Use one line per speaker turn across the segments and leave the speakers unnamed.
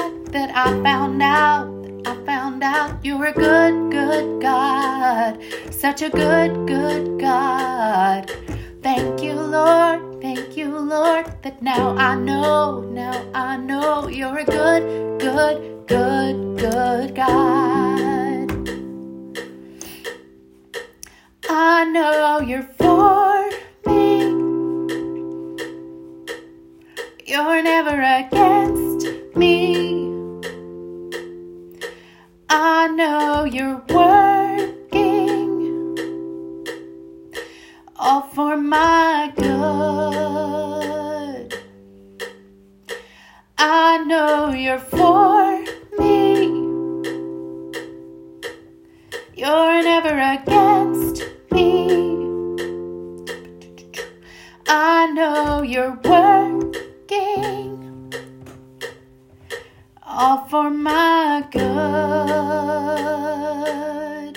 glad that I found out you're a good, good God. Such a good, good God. Thank you, Lord, that now I know you're a good, good, good, good God. I know you're for me. You're never against me. I know you're working all for my good. I know you're for me. You're never against me. I know you're working all for my good.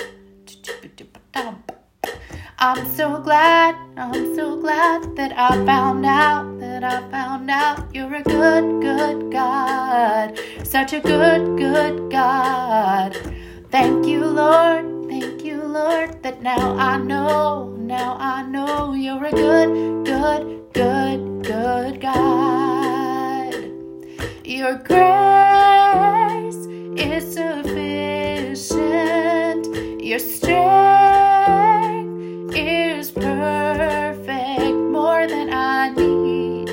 I'm so glad that I found out you're a good, good God. Such a good, good God. Thank you, Lord, that now I know you're a good, good, good, good God. Your grace is sufficient. Your strength is perfect. More than I need,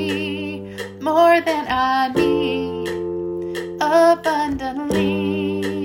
abundantly. More than I need, abundantly.